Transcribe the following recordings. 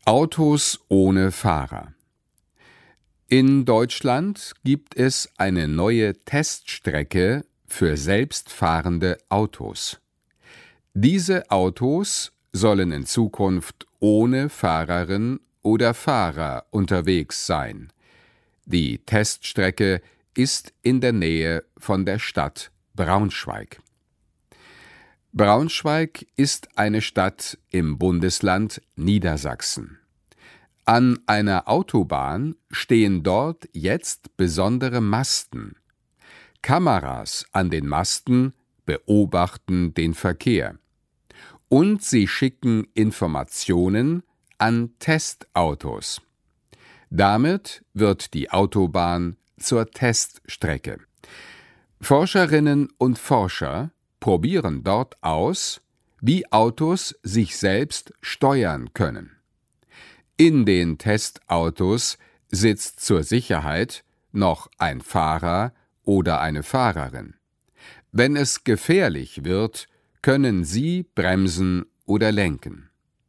Autos ohne Fahrer. In Deutschland gibt es eine neue Teststrecke für selbstfahrende Autos. Diese Autos sollen in Zukunft ohne Fahrerin oder Fahrer unterwegs sein. Die Teststrecke ist in der Nähe von der Stadt Braunschweig. Braunschweig ist eine Stadt im Bundesland Niedersachsen. An einer Autobahn stehen dort jetzt besondere Masten. Kameras an den Masten beobachten den Verkehr. Und sie schicken Informationen an Testautos. Damit wird die Autobahn zur Teststrecke. Forscherinnen und Forscher probieren dort aus, wie Autos sich selbst steuern können. In den Testautos sitzt zur Sicherheit noch ein Fahrer oder eine Fahrerin. Wenn es gefährlich wird, können sie bremsen oder lenken.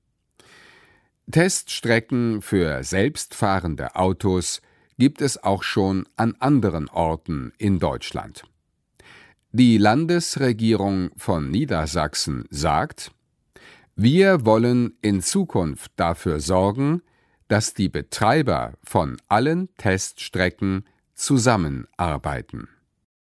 Teststrecken für selbstfahrende Autos gibt es auch schon an anderen Orten in Deutschland. Die Landesregierung von Niedersachsen sagt: Wir wollen in Zukunft dafür sorgen, dass die Betreiber von allen Teststrecken zusammenarbeiten.